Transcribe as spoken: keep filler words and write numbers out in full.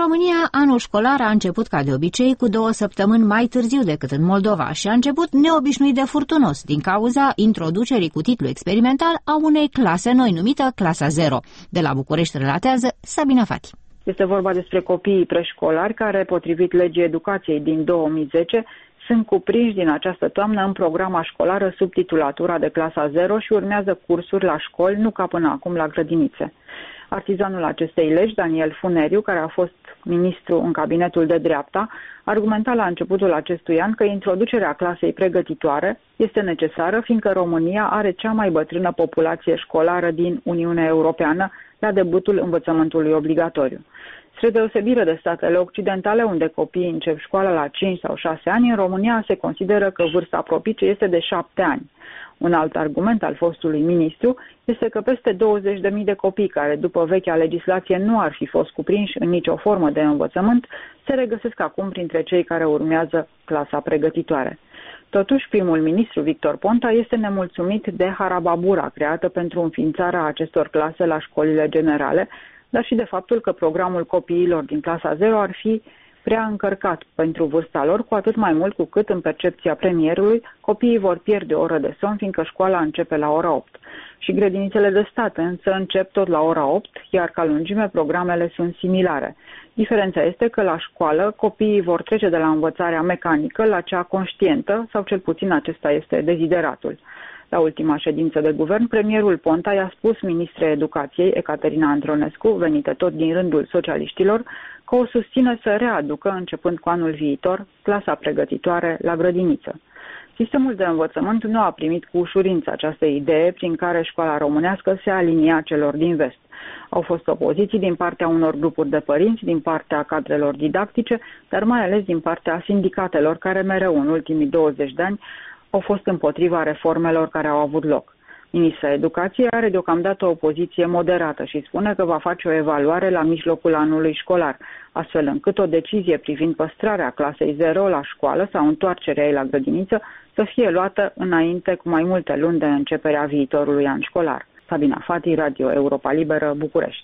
România, anul școlar a început ca de obicei cu două săptămâni mai târziu decât în Moldova și a început neobișnuit de furtunos din cauza introducerii cu titlu experimental a unei clase noi numită Clasa Zero. De la București relatează Sabina Fati. Este vorba despre copiii preșcolari care, potrivit legii educației din două mii zece, sunt cuprinși din această toamnă în programa școlară sub titulatura de Clasa Zero și urmează cursuri la școli, nu ca până acum la grădinițe. Artizanul acestei legi, Daniel Funeriu, care a fost ministru în cabinetul de dreapta, argumenta la începutul acestui an că introducerea clasei pregătitoare este necesară, fiindcă România are cea mai bătrână populație școlară din Uniunea Europeană la debutul învățământului obligatoriu. Spre deosebire de statele occidentale, unde copiii încep școala la cinci sau șase ani, în România se consideră că vârsta propice este de șapte ani. Un alt argument al fostului ministru este că peste douăzeci de mii de copii care, după vechea legislație, nu ar fi fost cuprinși în nicio formă de învățământ, se regăsesc acum printre cei care urmează clasa pregătitoare. Totuși, primul ministru, Victor Ponta, este nemulțumit de harababura creată pentru înființarea acestor clase la școlile generale, dar și de faptul că programul copiilor din clasa zero ar fi prea încărcat pentru vârsta lor, cu atât mai mult cu cât, în percepția premierului, copiii vor pierde o oră de somn, fiindcă școala începe la ora opt. Și grădinițele de stat însă încep tot la ora opt, iar ca lungime programele sunt similare. Diferența este că la școală copiii vor trece de la învățarea mecanică la cea conștientă, sau cel puțin acesta este dezideratul. La ultima ședință de guvern, premierul Ponta i-a spus ministrei educației, Ecaterina Andronescu, venită tot din rândul socialiștilor, că o susține să readucă, începând cu anul viitor, clasa pregătitoare la grădiniță. Sistemul de învățământ nu a primit cu ușurință această idee prin care școala românească se alinia celor din vest. Au fost opoziții din partea unor grupuri de părinți, din partea cadrelor didactice, dar mai ales din partea sindicatelor care mereu în ultimii douăzeci de ani au fost împotriva reformelor care au avut loc. Ministra Educației are deocamdată o poziție moderată și spune că va face o evaluare la mijlocul anului școlar, astfel încât o decizie privind păstrarea clasei zero la școală sau întoarcerea ei la grădiniță să fie luată înainte cu mai multe luni de începerea viitorului an școlar. Sabina Fati, Radio Europa Liberă, București.